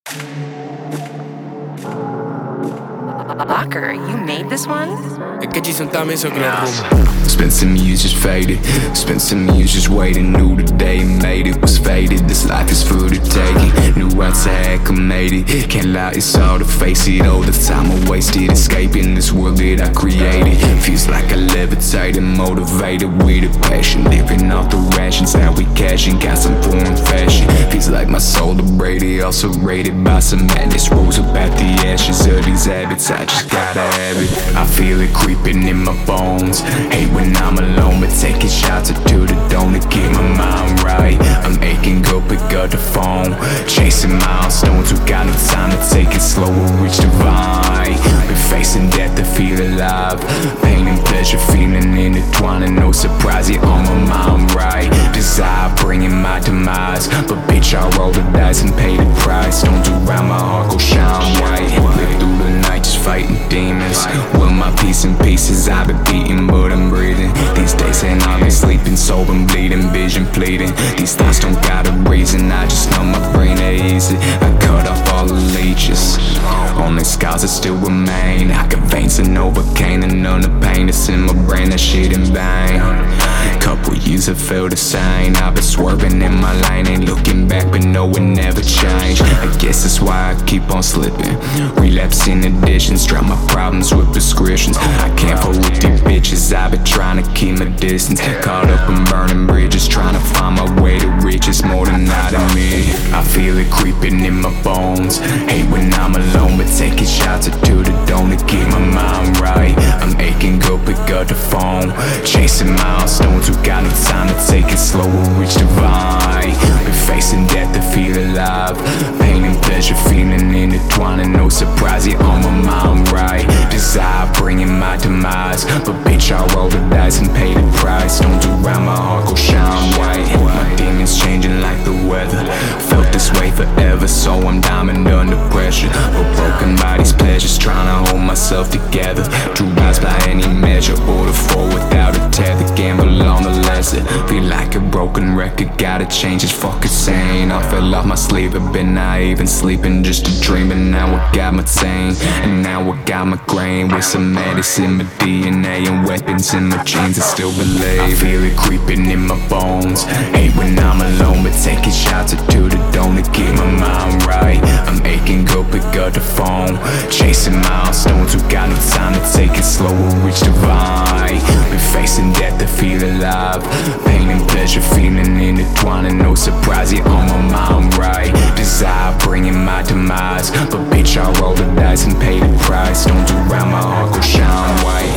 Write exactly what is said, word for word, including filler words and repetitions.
Locker, you made this one? É que ci sono tame so che la Roma. Spent some years just faded, spent some years just waiting. Knew the day made it was faded. This life is for the taking. Knew once I had made it. Can't lie, it's all to face it. All the time I wasted escaping this world that I created. Feels like I levitated, motivated with a passion. Living off the rations, now we cashing. Got some foreign fashion. Feels like my soul degraded, also rated by some madness. Rose up at the ashes of these habits. I just gotta have it. I feel it creeping in my bones. Hate when I'm alone, but taking shots to the dome to get my mind right. I'm aching, go pick up the phone. Chasing milestones, who got no time to take it slow and reach divine. Been facing death to feel alive. Pain and pleasure feeling intertwining. No surprise, you're on my mind right. Desire bringing my demise, but bitch I roll the dice and pay the price. Don't do around my heart, go shine white. Live through the night just fighting demons. Will my peace in pieces, I've been beating but I'm breathing. These days ain't I've been sleeping, soul been bleeding, vision fleeting. These thoughts don't got a reason, I just know my brain ain't easy. I cut off all the leeches, only scars that still remain. I got veins and overcame and none of the pain that's in my brain, that shit in vain. Couple years I feel the same. I've been swerving in my lane, ain't looking back, but no, it never changed. I guess that's why I keep on slipping, relapsing additions, drown my problems with prescriptions. I can't fool with these bitches, I've been trying to keep my distance. Caught up in burning bridges, trying to find my way to riches, more than I admit. I feel it creeping in my bones. Hate when I'm alone, but taking shots to the dome to keep my mind right. I'm aching, go pick up the phone. Chasing milestones, who got no time to take it slow and reach divine. Been facing death to feel alive. Pain and pleasure feeling intertwining. No surprise, you're on my mind right. Desire bringing my demise, but bitch I roll the dice and pay the price. Don't do around my heart, go shine white. My demons changing like the weather. Felt this way forever, so I'm diamond under pressure. But broken by these pleasures, trying to hold myself together. True rise by any measure, order for without a tether. Gamble on the lesson, feel like a broken record. Gotta change, it's fucking sane. I fell off my sleep, I've been naive and sleeping just a dream. And now I got my tame, and now I got my grain. With some medicine, my D N A and weapons in my jeans, I still believe. I feel it creeping in my bones. Hate when I'm alone, but taking shots to the dome to keep my mind right. I'm aching, go pick up the phone. Chasing milestones, who got no time to take it slow and reach divine. Been facing death to feel alive. Pain and pleasure feeling intertwining. No surprise, you're on my mind right. Desire bringing my demise, but bitch I roll the dice and pay the price. Don't do around my heart, go shine white.